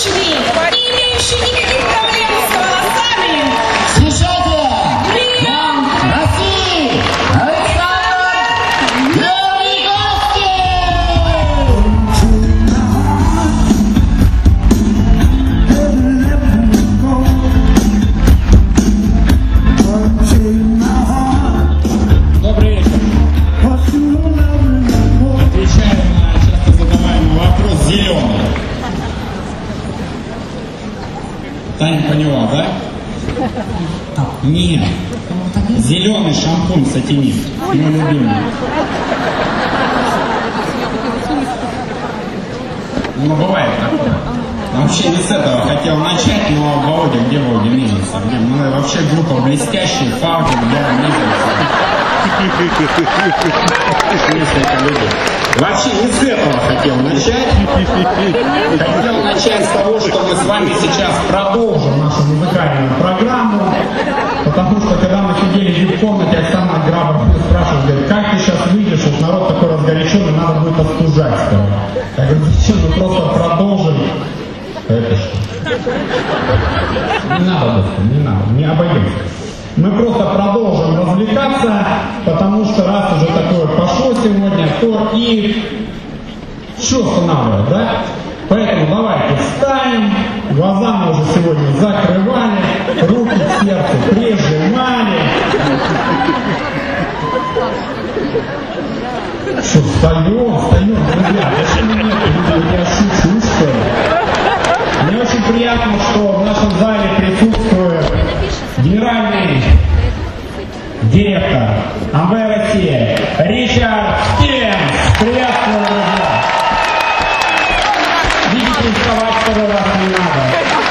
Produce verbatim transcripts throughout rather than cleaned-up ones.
пришли, не имеющие никаких проблем с волосами. Встречайте! Нам России! Александр Георгиевский! Добрый вечер. Отвечаем на часто задаваемый вопрос зеленый. Таня поняла, да? Нет. Зеленый шампунь сатинит. Мой любимый. Ну, бывает такое. Вообще не с этого хотел начать, но Володя, где Володя Мизинцев? Где? Мы вообще группа блестящие, фауки, для Мизинцев. Несколько людей. Вообще не с этого хотел начать. Хотел начать с того, что мы с вами сейчас продолжим нашу музыкальную программу. Потому что когда мы сидели в комнате, Оксана Грабов спрашивает, говорит, как ты сейчас выйдешь, вот народ такой разгоряченный, надо будет остужать скоро. Я говорю, зачем мы просто продолжим? Это что? Не надо, доктор, не надо, не обойдемся. Мы просто продолжим развлекаться, потому что раз уже такое пошло сегодня, то и что останавливает, да? Поэтому давайте встанем, глаза мы уже сегодня закрывали, руки к сердцу прижимали. Что, встаем, встаем, друзья, зачем мне это, я шучу, что ли? Мне очень приятно, что в нашем зале присутствует генеральный директор Амвей России Ричард Стивенс. Приветствую, друзья. Видите, вставать, чтобы вас не надо.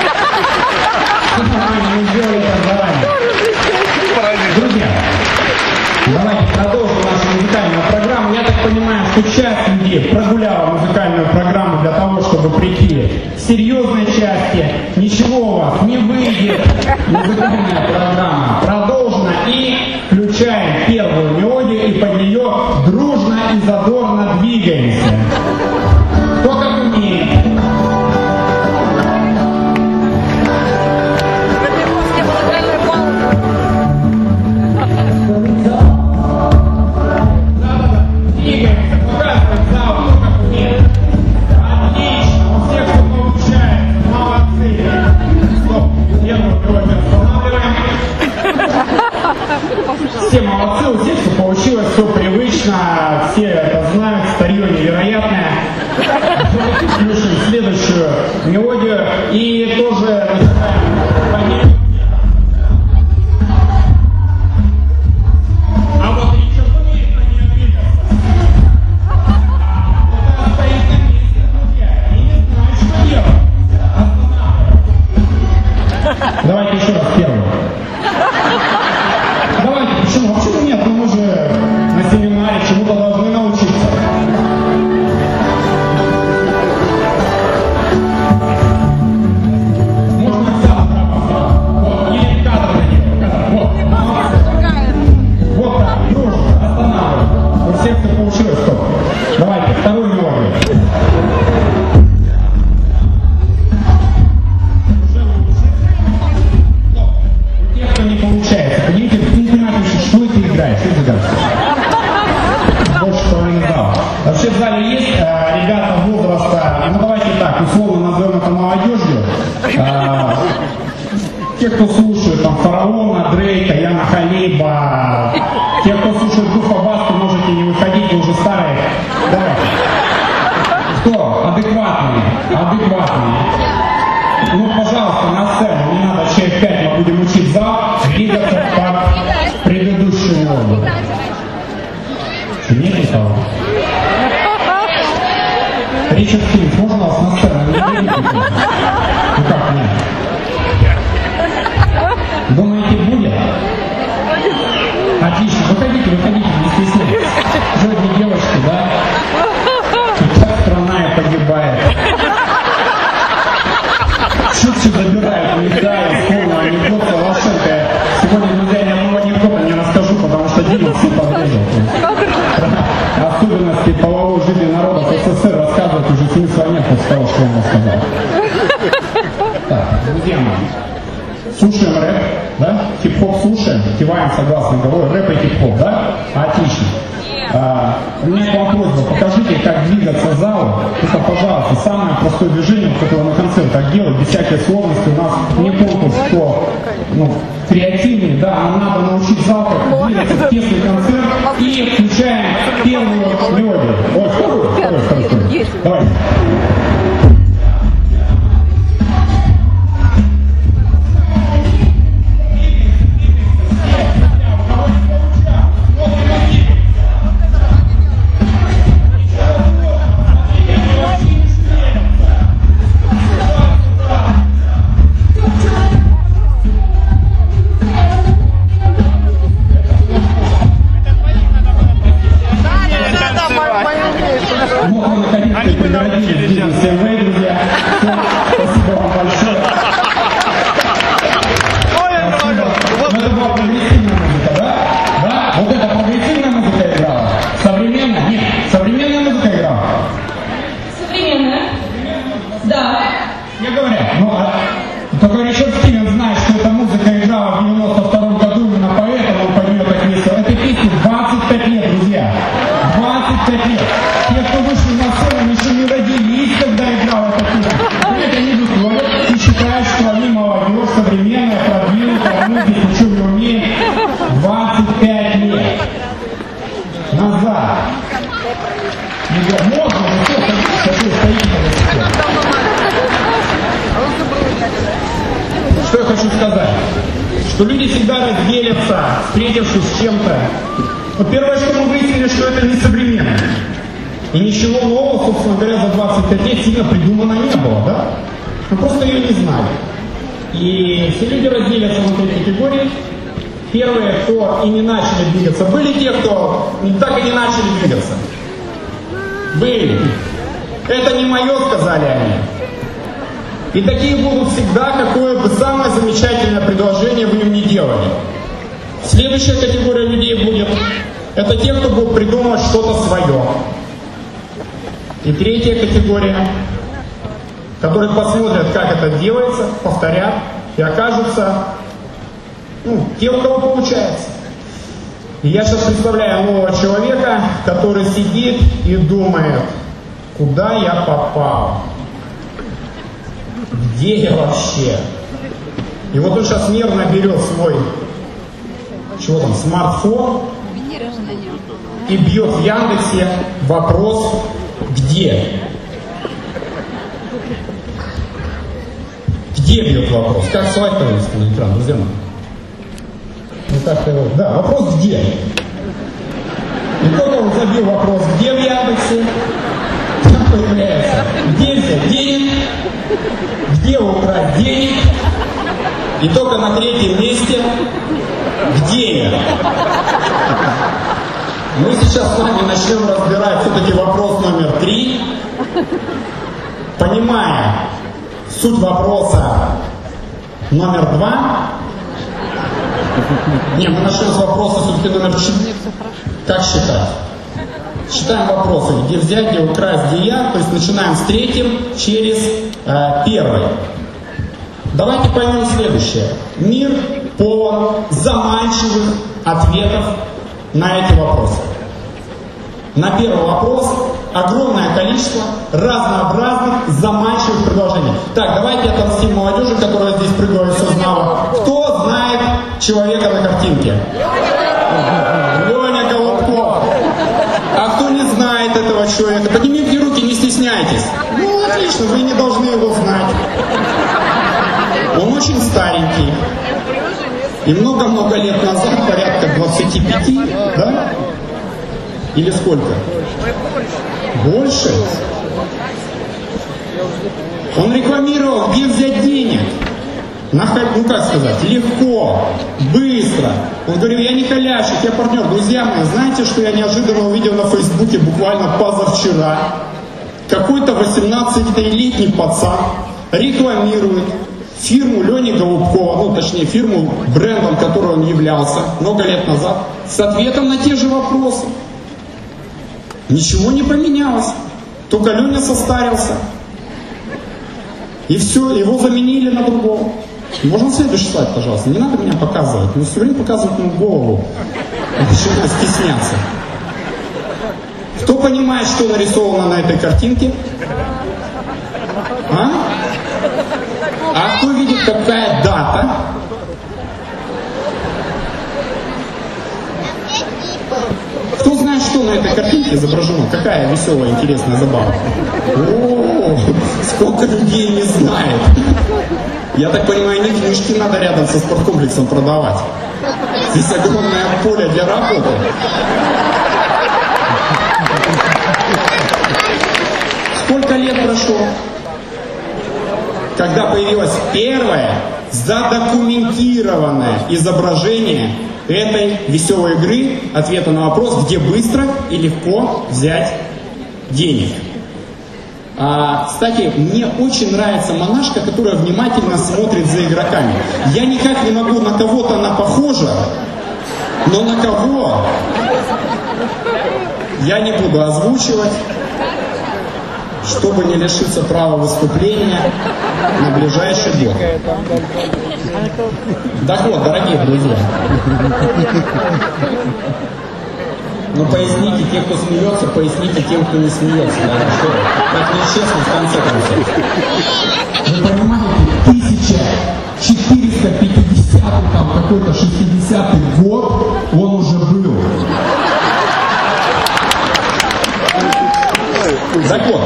Мы сделали это заранее. Друзья, давайте продолжим нашу музыкальную программу. Я так понимаю, что часть людей прогуляла музыкальную программу для того, чтобы прийти к серьезной части. Ничего у вас не выйдет. Музыкальная программа продолжена. И включаем первую мелодию и под нее дружно и задорно двигаемся. Кто как умеет. Все молодцы, у всех все получилось, все привычно, все это знают, старье невероятное. Слушаем следующую мелодию и тоже начинаем. А вот Ричард умеет на нее двигаться. Вот она стоит на месте, друзья, и не знает, что делать. Останавливаем. Давайте еще раз первую. Давайте, почему? Вообще нет, мы же на семинаре чему-то должны научиться. Можно взял, вот, или кадр на него, вот, вот так, дружно, останавливаем. У всех все получилось, стоп. Давайте, вторую мелодию. Не получается. Понимаете, ты не понимаешь, что это играет, что это играет. Больше половины зала. Вообще в зале есть э, ребята возраста, ну давайте так, условно назовем это молодежью. Э, те, кто слушает там Фараона, Дрейка, Яна Халиба, те, кто слушает Дуфа Баста, можете не выходить, вы уже старые. Давайте. Кто? Адекватные. Адекватные. Ну, пожалуйста, на сцену, не надо, человек пять, мы будем учить зал, двигаться по предыдущему моду. Нет никого? Ричард Стивенс, можно вас на сцену? Ну как, нет? Думаете, будет? Отлично, выходите, выходите, не стесняйтесь. Жодные девочки, да? И так страна и погибает. Шутки забирают, улетают, полный анекдот, Лошенко. Сегодня, друзья, я одного анекдота не расскажу, потому что Дима все подрезал. Особенности половой жизни народов СССР рассказывать уже смысла нет после того, что он рассказал. Так, друзья мои, слушаем рэп, да? Хип-хоп слушаем, киваем согласно головой, рэп и хип-хоп, да? Отлично. А, у меня к вам просьба, покажите, как двигаться залу. Это, пожалуйста, самое простое движение, которое на концертах делать, без всякой сложности. У нас не конкурс, кто ну, креативный, да, нам надо научить зал, как двигаться в тесный концерт. И включаем первую мелодию. Ой, вторую, вторую, вторую, вторую. Давай. Что я хочу сказать? Что люди всегда разделятся, встретившись с чем-то. Вот первое, что мы выяснили, что это не современно. И ничего нового, собственно говоря, за двадцать пять лет сильно придумано не было, да? Мы просто ее не знали. И все люди разделятся на этой категории. Первые, кто и не начали двигаться, были те, кто так и не начали двигаться. Были. Это не мое, сказали они. И такие будут всегда, какое бы самое замечательное предложение вы им не делали. Следующая категория людей будет, это те, кто будет придумывать что-то свое. И третья категория, которые посмотрят, как это делается, повторят и окажутся, ну, те, у кого получается. И я сейчас представляю нового человека, который сидит и думает, куда я попал? Где я вообще? И вот он сейчас нервно берет свой, чего там, смартфон и бьет в Яндексе вопрос «Где?». Где бьет вопрос? Как слайд-то вывести на экран, друзья мои? Ну как-то его... Да, вопрос «Где?». И только он забил вопрос «Где?» в Яндексе, там появляется «Где взять денег?», «Где украсть денег?» и только на третьем месте «Где я?». Мы сейчас с вами начнем разбирать все-таки вопрос номер три, понимая суть вопроса номер два. Не, мы начнем с вопроса все-таки номер четыре. Как считать? Считаем вопросы, где взять, где украсть, где я. То есть начинаем с третьим через э, первый. Давайте поймем следующее. Мир полон заманчивых ответов на эти вопросы. На первый вопрос огромное количество разнообразных заманчивых предложений. Так, давайте отомстим молодежи, которая здесь прыгает со знала. Кто знает человека на картинке? Леня Голубков. А кто не знает этого человека? Поднимите руки, не стесняйтесь. Ну, отлично, вы не должны его знать. Он очень старенький. И много-много лет назад, порядка двадцати пяти, да? Или сколько? Больше? Он рекламировал, где взять денег. На, ну как сказать, легко, быстро. Он говорил, я не халявщик, я партнер. Друзья мои, знаете, что я неожиданно увидел на Фейсбуке буквально позавчера? Какой-то восемнадцатилетний пацан рекламирует фирму Лени Голубкова, ну точнее фирму, брендом, которой он являлся много лет назад, с ответом на те же вопросы. Ничего не поменялось, только Леня состарился. И все, его заменили на другого. Можно следующий слайд, пожалуйста? Не надо меня показывать. Мне все время показывают мою голову. Начинаю стесняться. Кто понимает, что нарисовано на этой картинке? А? А кто видит, какая дата? Кто знает, что на этой картинке изображено? Какая веселая, интересная забава? О, сколько людей не знает. Я так понимаю, не книжки надо рядом со спорткомплексом продавать. Здесь огромное поле для работы. Сколько лет прошло, когда появилось первое задокументированное изображение этой веселой игры, ответа на вопрос, где быстро и легко взять денег. А, кстати, мне очень нравится монашка, которая внимательно смотрит за игроками. Я никак не могу, на кого-то она похожа, но на кого я не буду озвучивать, чтобы не лишиться права выступления на ближайший год. Так вот, дорогие друзья, ну поясните те, кто смеется, поясните тем, кто не смеется. Да, что так нечестно в конце концов. Вы понимаете, тысяча четыреста пятидесятый, там какой-то шестидесятый год он уже был. Так вот,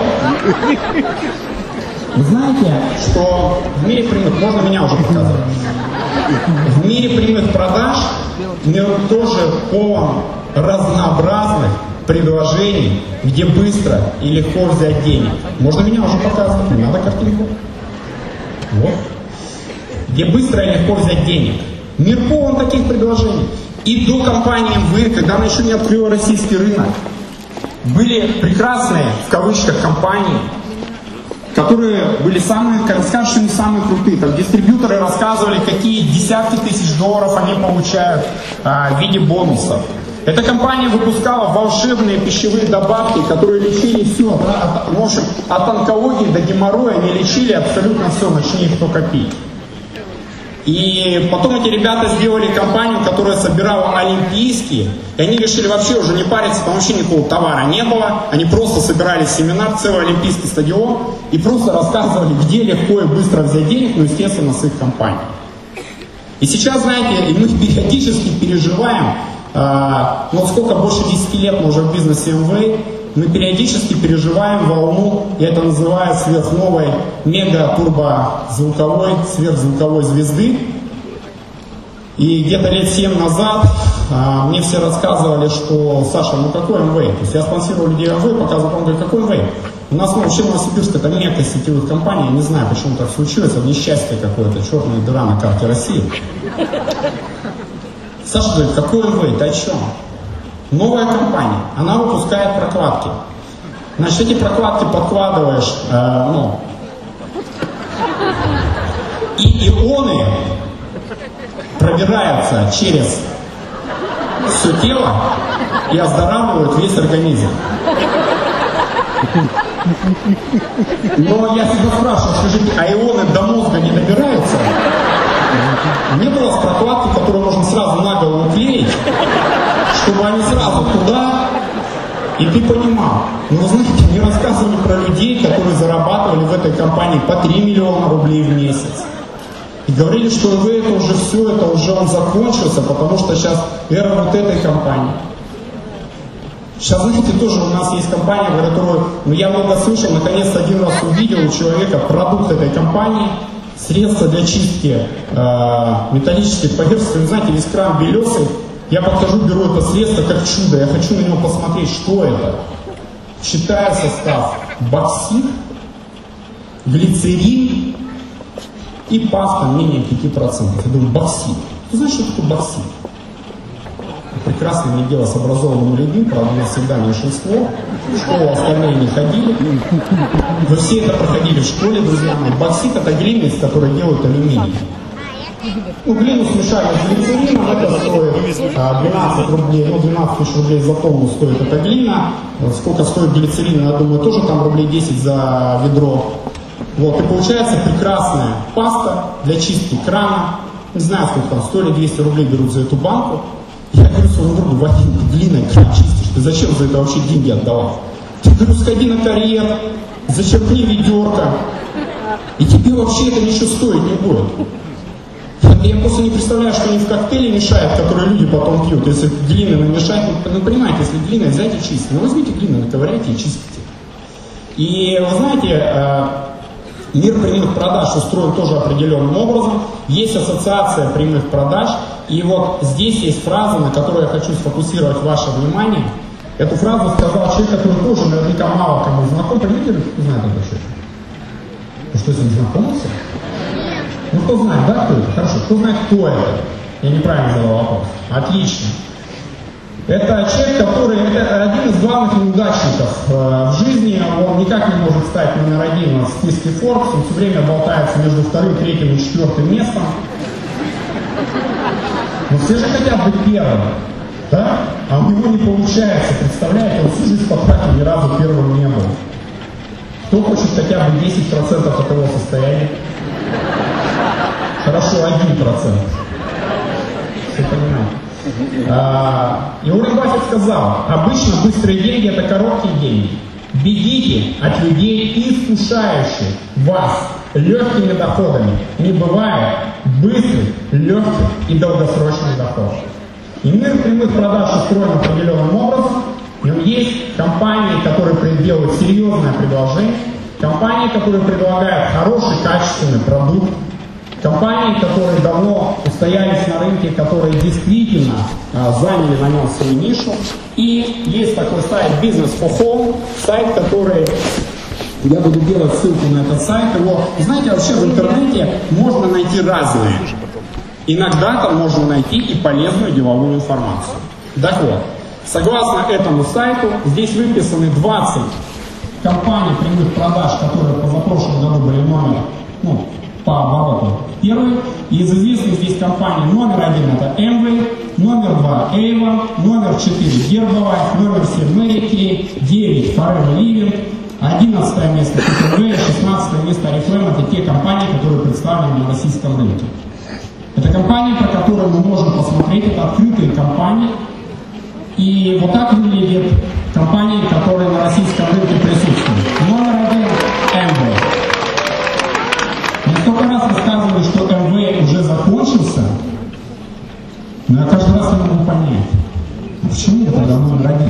вы знаете, что в мире прямых, можно меня уже показывать, в мире прямых продаж мир тоже полон разнообразных предложений, где быстро и легко взять денег. Можно меня уже показывать, не надо картинку. Вот. Где быстро и легко взять денег. Мир полон таких предложений. И до компании эм вэ, когда она еще не открыла российский рынок, были прекрасные, в кавычках, компании, которые были самые, скажем, что не самые крутые. Там дистрибьюторы рассказывали, какие десятки тысяч долларов они получают а, в виде бонусов. Эта компания выпускала волшебные пищевые добавки, которые лечили все. От, в общем, от онкологии до геморроя они лечили абсолютно все, начни их только пить. И потом эти ребята сделали компанию, которая собирала олимпийские, и они решили вообще уже не париться, там вообще никакого товара не было, они просто собирали семинар, целый олимпийский стадион, и просто рассказывали, где легко и быстро взять денег, ну, естественно, с их компанией. И сейчас, знаете, мы периодически переживаем, э, ну, сколько больше десяти лет мы уже в бизнесе эм вэ, мы периодически переживаем волну, я это называю сверхновой мега-турбозвуковой, сверхзвуковой звезды. И где-то лет семь назад а, мне все рассказывали, что Саша, ну какой эм вэ? То есть я спонсировал людей эм вэ, показывал, он говорит, какой эм вэ? У нас ну, вообще Новосибирск это мекка сетевых компаний, я не знаю, почему так случилось, это несчастье какое-то, черная дыра на карте России. Саша говорит, какой эм вэ? Ты о чем? Новая компания, она выпускает прокладки. Значит, эти прокладки подкладываешь, э, ну, и ионы пробираются через все тело и оздоравливают весь организм. Но я себя спрашиваю, скажите, а ионы до мозга не добираются? Не было с прокладки, которую можно сразу на голову клеить, чтобы они сразу туда, и ты понимал. Но вы знаете, мне рассказывали про людей, которые зарабатывали в этой компании по три миллиона рублей в месяц. И говорили, что эм вэ это уже все, это уже он закончился, потому что сейчас эра вот этой компании. Сейчас, знаете, тоже у нас есть компания, про которую, ну, я много слышал, наконец-то один раз увидел у человека продукт этой компании, средства для чистки э, металлических поверхностей. Вы знаете, весь кран белесый. Я подхожу, беру это средство как чудо, я хочу на него посмотреть, что это. Читаю состав: боксит, глицерин и паста менее пяти процентов. Я думаю, боксит. Ты знаешь, что такое боксит? Прекрасно иметь дело с образованными людьми, правда, у нас всегда меньшинство. В школу остальные не ходили. Вы все это проходили в школе, друзья мои. Боксит — это глина, из которой делают алюминий. Ну, глину смешали с глицерином, это стоит а, двенадцать рублей, ну, двенадцать тысяч рублей за тонну стоит эта глина. Сколько стоит глицерин, я думаю, тоже там рублей десять за ведро. Вот, и получается прекрасная паста для чистки крана. Не знаю, сколько там, сто или двести рублей берут за эту банку. Я говорю своему другу: Вадим, ты длинный кран чистишь, ты зачем за это вообще деньги отдавал? Я говорю: сходи на карьер, зачерпни ведерко, и тебе вообще это ничего стоить не будет. Я просто не представляю, что они в коктейле мешают, которые люди потом пьют. Если глины намешать, ну, понимаете, если глина взять и чистить, ну возьмите глину, наковыряйте и чистите. И вы знаете, мир прямых продаж устроен тоже определенным образом. Есть ассоциация прямых продаж. И вот здесь есть фраза, на которую я хочу сфокусировать ваше внимание. Эту фразу сказал человек, который тоже наверняка мало кому знаком. Понимаете, кто знает этого человека? Вы что, с ним знакомился? Ну, кто знает, да, кто это? Хорошо, кто знает, кто это? Я неправильно задал вопрос. Отлично. Это человек, который, это один из главных неудачников э, в жизни. Он никак не может стать номер один в списке Forbes. Он все время болтается между вторым, третьим и четвертым местом. Но все же хотят быть первым, да? А у него не получается. Представляете, он всю жизнь потратил, ни разу первым не был. Кто хочет хотя бы десять процентов от его состояния? Хорошо, один процент. Все понимаете. А, и Уоррен Баффет сказал: обычно быстрые деньги — это короткие деньги. Бегите от людей, искушающих вас легкими доходами. Не бывает быстрых, легких и долгосрочных доходов. И мир прямых продаж устроен определенным образом. В нем есть компании, которые делают серьезное предложение, компании, которые предлагают хороший, качественный продукт, компании, которые давно устоялись на рынке, которые действительно а, заняли на нем свою нишу. И есть такой сайт Business for Home, сайт, который, я буду делать ссылку на этот сайт. Его, знаете, вообще в интернете можно найти разные. Иногда там можно найти и полезную деловую информацию. Так вот, согласно этому сайту, здесь выписаны двадцать компаний прямых продаж, которые позапрошлом году были номер, ну, по обороту первый. Из известных здесь компаний номер один это Amway, номер два Avon, номер четыре Herbalife, номер семь Mary Kay, девять Forever Living, одиннадцатое место тэ тэ вэ, шестнадцатое место Oriflame. Это те компании, которые представлены на российском рынке. Это компании, про которые мы можем посмотреть, это открытые компании. И вот так выглядят компании, которые на российском рынке присутствуют. Номер один Amway. Я столько раз рассказываю, что Amway уже закончился, но я каждый раз не могу понять, а почему это тогда номер один?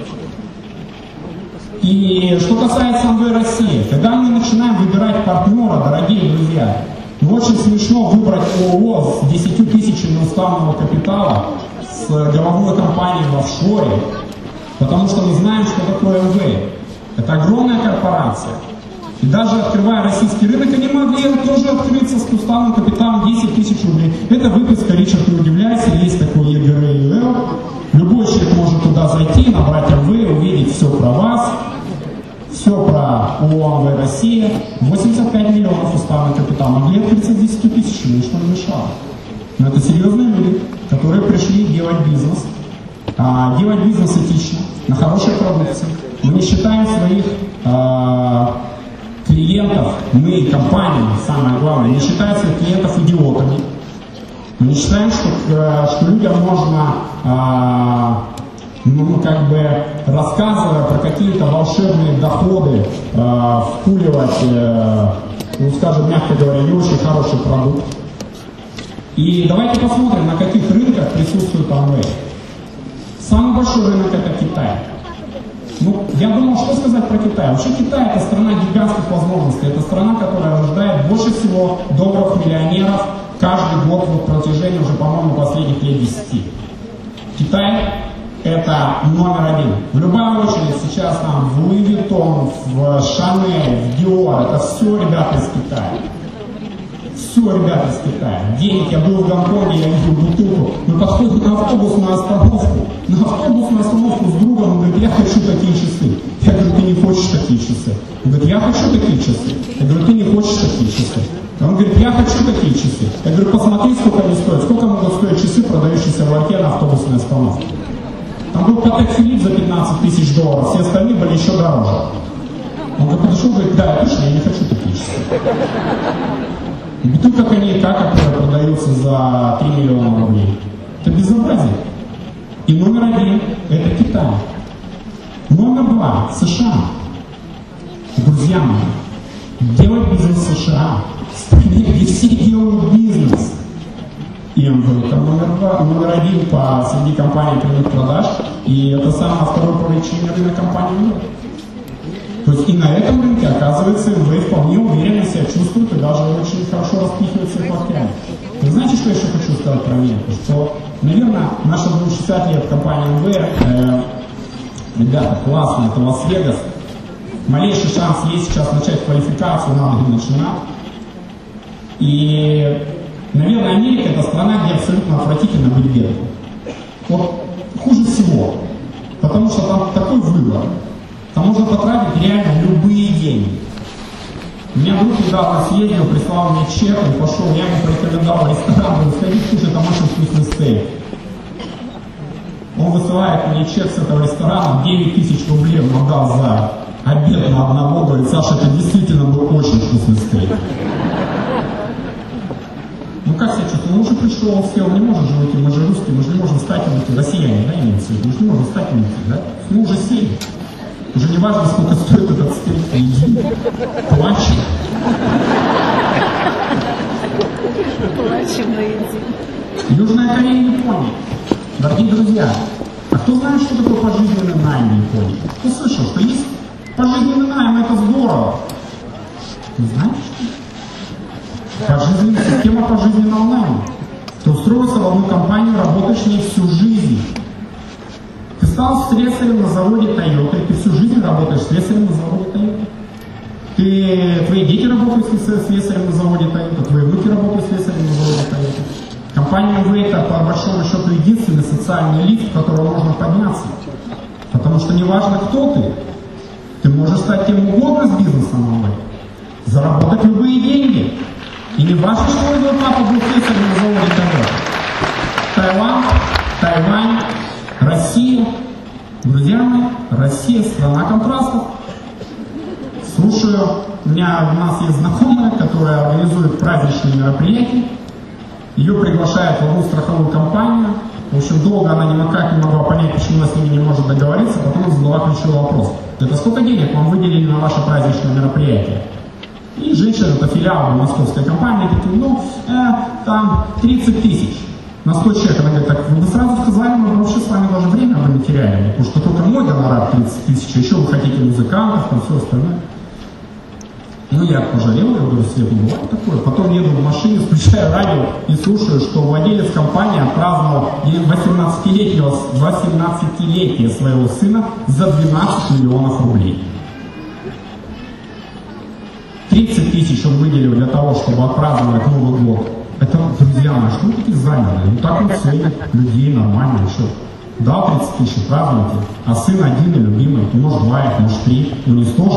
И что касается Amway России, когда мы начинаем выбирать партнера, дорогие друзья, ну, очень смешно выбрать ООО с десятью тысячами уставного капитала, с головной компанией в офшоре, потому что мы знаем, что такое Amway. Это огромная корпорация. И даже открывая российский рынок, они могли тоже открыться с уставным капиталом десять тысяч рублей. Это выписка, Ричард, не удивляйся, есть такой и гэ эр ю эл. Любой человек может туда зайти, набрать Amway, увидеть все про вас, все про ООО Amway Россия. восемьдесят пять миллионов уставный капитал. Могли открыться с десятью тысячами, ничто не мешало. Но это серьезные люди, которые пришли делать бизнес, а, делать бизнес этично, на хорошей продукции. Мы не считаем своих а, клиентов, мы, компании, самое главное, не считаем своих клиентов идиотами. Мы не считаем, что, что людям можно, а, ну, как бы, рассказывая про какие-то волшебные доходы, а, вкуривать, а, ну, скажем, мягко говоря, не очень хороший продукт. И давайте посмотрим, на каких рынках присутствует Amway. Самый большой рынок — это Китай. Ну, я думал, что сказать про Китай. Вообще Китай — это страна гигантских возможностей. Это страна, которая рождает больше всего долларов миллионеров каждый год в протяжении уже, по-моему, последних лет десяти. Китай — это номер один. В любая очередь сейчас там в Луи Виттон, в Chanel, в Dior, это все ребята из Китая. Все, ребята, из Китая. Денег, я был в Гонконге, я видел бутылку. Мы подходим на автобусную остановку. На автобусную остановку с другом, он говорит: я хочу такие часы. Я говорю: ты не хочешь такие часы. Он говорит: я хочу такие часы. Я говорю: ты не хочешь такие часы. Он говорит: я хочу такие часы. Я говорю: посмотри, сколько они стоят. Сколько могут стоить часы, продающиеся в ларьке на автобусной остановке. Там был Patek Philippe за пятнадцать тысяч долларов, все остальные были еще дороже. Он подошел и говорит: да, точно, я не хочу такие количество. Бутылка коньяка, которая продается за три миллиона рублей. Это безобразие. И номер один – это Китай. Номер два – США. Друзья мои, делать бизнес в США, в стране, где все делают бизнес. И эм вэ это номер два, номер один по среди компаний прямых продаж, и это самая второй по величине рынок компании. То есть и на этом рынке, оказывается, эм вэ вполне уверенно себя чувствует и даже очень хорошо распихивает свои локтями. Вы знаете, что я еще хочу сказать про Америку? Что, наверное, наши шестьдесят лет компании эм вэ, э, ребята, классно, это Лас-Вегас. Малейший шанс есть сейчас начать квалификацию, надо и начинать. И, наверное, Америка это страна, где абсолютно отвратительно быть бедным. Вот хуже всего. Потому что там такой выбор. Там можно потратить реально любые деньги. У меня друг недавно съездил, прислал мне чек, он пошел, я ему порекомендовал ресторан, говорю, сходи, слушай, там очень вкусный стейк. Он высылает мне чек с этого ресторана, девять тысяч рублей он отдал за обед на одного, говорит, Саша, это действительно был очень вкусный стейк. Ну как себя чувствует? Он уже пришел, он сел, не может же уйти, мы же русские, мы же не можем встать и уйти, россияне, да, имеется в виду, мы же не можем встать и уйти, да? Мы уже сели. Уже не важно, сколько стоит этот стейк, иди, плачем. Плачем на еде. Южная Корея и Япония. Дорогие друзья, а кто знает, что такое пожизненный найм в Японии? Кто слышал, что есть пожизненный найм, это здорово. Не знаете, что? Пожизненная система пожизненного найма. Ты устроился в одну компанию, работаешь в ней всю жизнь. Ты стал слесарем на заводе Toyota, и ты всю жизнь работаешь слесарем на заводе Toyota. Ты, твои дети работают слесарем на заводе Toyota, твои внуки работают слесарем на заводе Toyota. Компания эм вэ это, по большому счету, единственный социальный лифт, в котором можно подняться. Потому что неважно, кто ты, ты можешь стать кем угодно с бизнесом эм вэ, заработать любые деньги. И не важно, что твой папа был слесарем на заводе Toyota. Таиланд, Тайвань, Россия. Друзья мои, Россия страна контрастов. Слушаю, у меня у нас есть знакомая, которая организует праздничные мероприятия. Ее приглашают в одну страховую компанию. В общем, долго она никак не могла понять, почему она с ними не может договориться, потом задала ключевой вопрос. Это сколько денег вам выделили на ваше праздничное мероприятие? И женщина, это филиал московской компании, такие, ну, э, там тридцать тысяч. На сто человек. Она говорит, так, вы сразу сказали, мы вообще с вами даже время бы не теряли, потому что только мой гонорар тридцать тысяч, еще вы хотите музыкантов, там все остальное. Ну, я пожалел, я говорю, Света, бывает такое. Потом еду в машине, включаю радио и слушаю, что владелец компании отпраздновал восемнадцатилетнего, восемнадцатилетие своего сына за двенадцать миллионов рублей. тридцать тысяч он выделил для того, чтобы отпраздновать Новый год. Это, друзья мои, что вы такие заняты? Ну так он ценит людей нормально, что дал тридцать тысяч, празднуйте, а сын один и любимый, может два их, может три, уничтожит.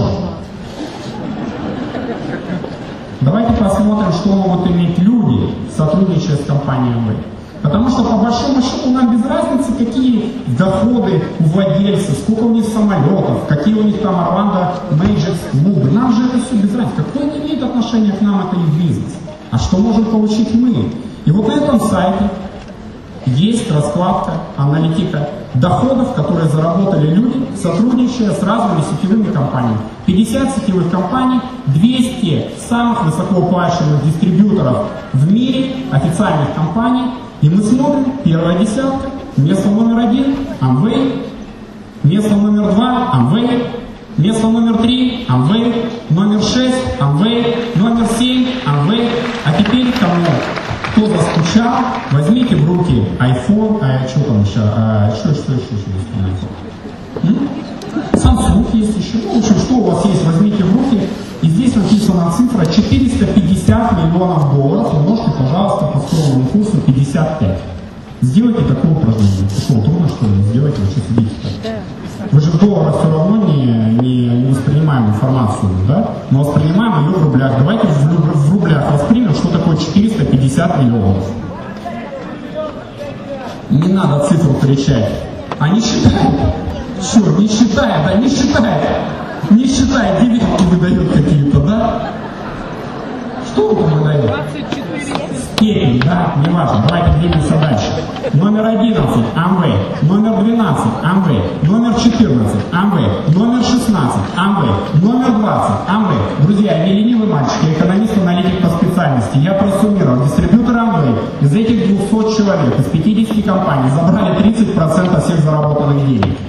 Давайте посмотрим, что могут иметь люди, сотрудничая с компанией эм вэ. Потому что, по большому счету, нам без разницы, какие доходы у владельцев, сколько у них самолетов, какие у них там Орландо Мэйджерс клубы. Нам же это все без разницы. Какое это имеет отношение к нам, это их бизнес? А что можем получить мы? И вот на этом сайте есть раскладка, аналитика доходов, которые заработали люди, сотрудничая с разными сетевыми компаниями. пятьдесят сетевых компаний, двести самых высокооплачиваемых дистрибьюторов в мире, официальных компаний. И мы смотрим, первая десятка, место номер один, Amway, место номер два, Amway, место номер три, Amway, номер шесть, Amway, номер семь, Amway. А теперь кому? Кто заскучал, возьмите в руки iPhone, а что там еще, а, что, что, что, что есть iPhone? Samsung есть еще, ну, в общем, что у вас есть, возьмите в руки, и здесь написана цифра четыреста пятьдесят миллионов долларов, умножьте, пожалуйста, по скромному курсу пятьдесят пять. Сделайте такое упражнение. Что, трудно, что ли? Сделайте, вы что сидите? Вы же в долларах все равно не, не, не воспринимаем информацию, да? Но воспринимаем ее в рублях. Давайте в, в рублях воспримем, что такое четыреста пятьдесят миллионов. Не надо цифру кричать. А не считает. Что, не считает, да, не считает. Не считает, девятки выдает какие-то, да? Что он выдает? Степень, да? Неважно. Давайте двигаемся дальше. Номер одиннадцать – Amway. Номер двенадцать – Amway. Номер четырнадцать – Amway. Номер шестнадцать – Amway. Номер двадцать – Amway. Друзья, не ленивый мальчик, я экономист-аналитик по специальности. Я просуммировал. Дистрибьютор Amway из этих двухсот человек, из пятидесяти компаний забрали тридцать процентов всех заработанных денег.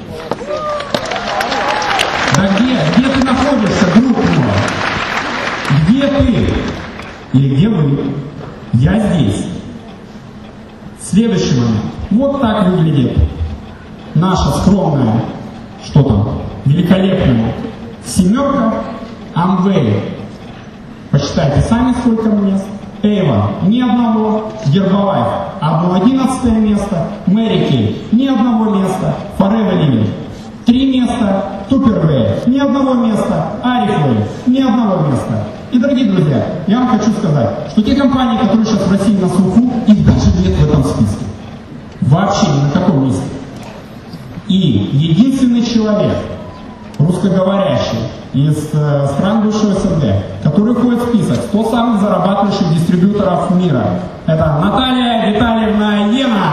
Да где? Где ты находишься, друг мой? Где ты? Или где вы? Я здесь. Следующий момент. Вот так выглядит наша скромная, что там, великолепная семерка. Amway. Посчитайте сами, сколько мест. Avon – ни одного. Herbalife – одно одиннадцатое место. Mary Kay – ни одного места. Forever Living – три места. Tupperware – ни одного места. Oriflame – ни одного места. И, дорогие друзья, я вам хочу сказать, что те компании, которые сейчас в России на слуху, их даже нет в этом списке. Вообще ни на каком месте. И единственный человек, русскоговорящий, из э, стран бывшего СНГ, который входит в список сто самых зарабатывающих дистрибьюторов мира, это Наталья Витальевна Йена.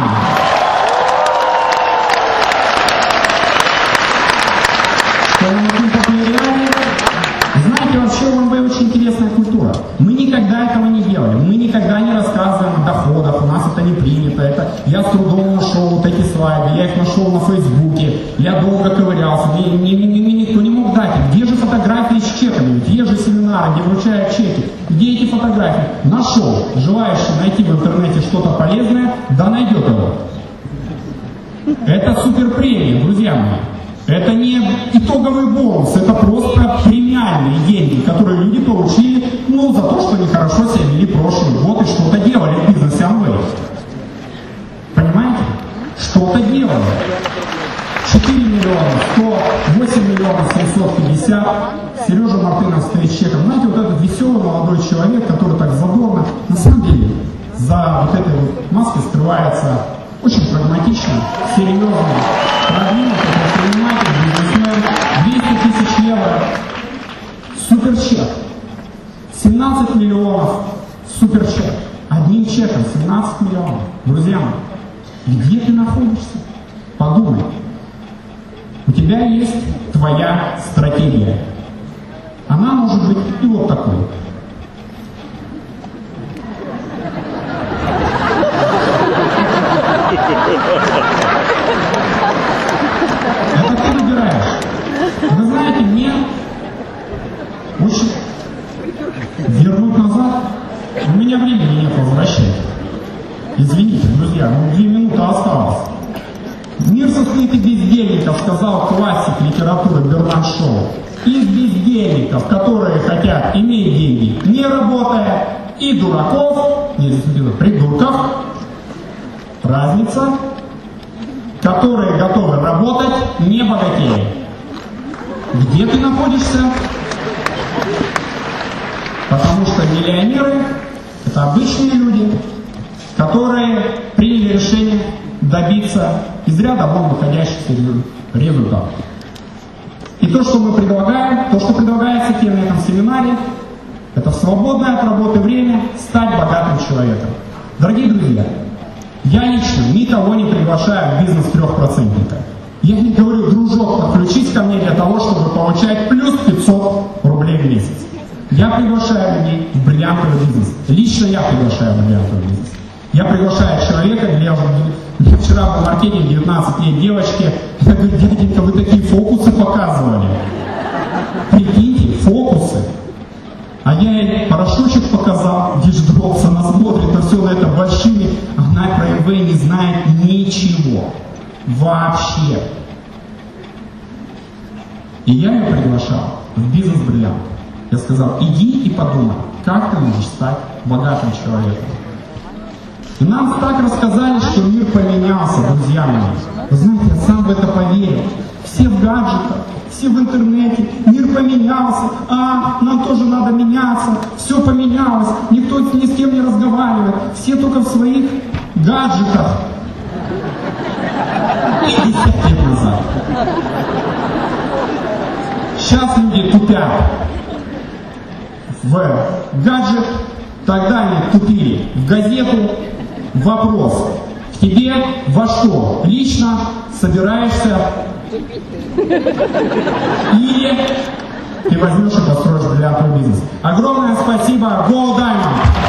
Знаете, вообще в МБ очень интересная культура. Мы никогда этого не делали. Мы никогда не рассказываем о доходах. У нас это не принято. Это я с трудом нашел вот эти слайды. Я их нашел на Фейсбуке. Я долго ковырялся. Мне, мне, мне, мне никто не мог дать. Где же фотографии с чеками? Где же семинары, где вручают чеки? Где эти фотографии? Нашел. Желающий найти в интернете что-то полезное, да найдет его. Это супер премия, друзья мои. Это не итоговый бонус, это просто премиальные деньги, которые люди получили, ну, за то, что они хорошо себя вели прошлый год и что-то делали в бизнесе Amway. Понимаете? Что-то делали. четыре миллиона, сто, восемь миллионов, семьсот пятьдесят. Сережа Мартынов стоит с чеком. Знаете, вот этот веселый молодой человек, который так задорно, на самом деле, за вот этой вот маской скрывается очень прагматично, серьезно, продвинутый предприниматель, бизнесмен, двести тысяч евро, суперчек, семнадцать миллионов, суперчек, одним чеком семнадцать миллионов. Друзья мои, где ты находишься? Подумай. У тебя есть твоя стратегия. Она может быть и вот такой. Это ты выбираешь. Вы знаете, мне очень вернуть назад, у меня времени нет возвращать. Извините, друзья, ну две минуты осталось. Мир состоит из бездельников, сказал классик литературы Бернард Шоу. Из бездельников, которые хотят иметь деньги, не работая, и дураков, не придурков, разница, которые готовы работать, не богатея. Где ты находишься? Потому что миллионеры – это обычные люди, которые приняли решение добиться из ряда вон выходящих результатов. И то, что мы предлагаем, то, что предлагается тебе на этом семинаре, это в свободное от работы время стать богатым человеком. Дорогие друзья, я лично никого не приглашаю в бизнес трехпроцентника. Я не говорю, дружок, подключись ко мне для того, чтобы получать плюс пятьсот рублей в месяц. Я приглашаю людей в бриллиантовый бизнес. Лично я приглашаю в бриллиантовый бизнес. Я приглашаю человека, для, для вчера в маркетинге девятнадцать лет девочки, я говорю, дяденька, вы такие фокусы показывали. Прикиньте, фокусы. А я ей порошочек показал, дишдропс, она смотрит на все на это большими, она про эм вэ не знает ничего. Вообще. И я ее приглашал в бизнес-бриллиант. Я сказал, иди и подумай, как ты можешь стать богатым человеком. И нам так рассказали, что мир поменялся, друзья мои. Вы знаете, я сам в это поверил. Все в гаджетах, все в интернете, мир поменялся, а нам тоже надо меняться, все поменялось, никто ни с кем не разговаривает, все только в своих гаджетах. пятьдесят лет назад. Сейчас люди тупят в гаджет, Тогда они тупили в газету. Вопрос. К тебе во что лично собираешься? Или ты возьмешь и построишь бриллиантовый бизнес? Огромное спасибо, Gold Diamond!